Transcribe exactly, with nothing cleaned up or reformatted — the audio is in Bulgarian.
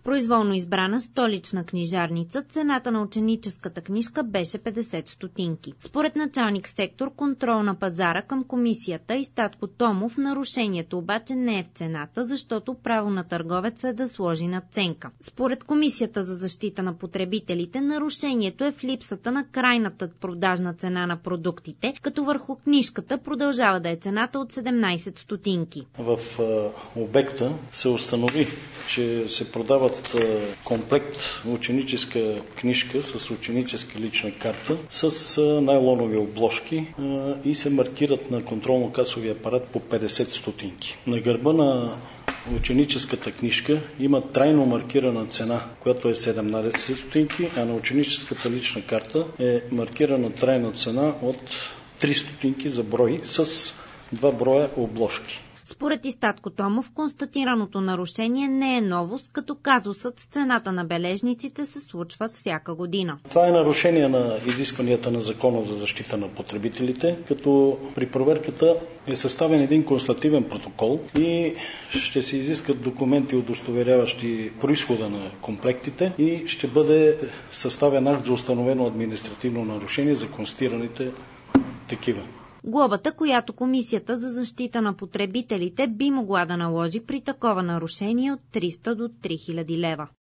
В произволно избрана столична книжарница цената на ученическата книжка беше петдесет стотинки. Според началник сектор контрол на пазара към комисията и Статко Томов, нарушението обаче не е в цената, защото право на търговеца е да сложи надценка. Според Комисията за защита на потребителите, нарушението е в липсата на крайната продажна цена на продуктите, като върху книжката продължава да е цената от седемнадесет стотинки. В обекта се установи, че се продават комплект ученическа книжка с ученическа лична карта с найлонови обложки и се маркират на контролно-касовия апарат по петдесет стотинки. На гърба на ученическата книжка има трайно маркирана цена, която е седемнадесет стотинки, а на ученическата лична карта е маркирана трайна цена от три стотинки за брой с два броя обложки. Според Статко Томов, констатираното нарушение не е новост, като казусът с цената на бележниците се случва всяка година. Това е нарушение на изискванията на Закона за защита на потребителите, като при проверката е съставен един констативен протокол и ще се изискат документи, удостоверяващи произхода на комплектите и ще бъде съставен акт за установено административно нарушение за констатираните такива. Глобата, която Комисията за защита на потребителите би могла да наложи при такова нарушение от триста до три хиляди лева.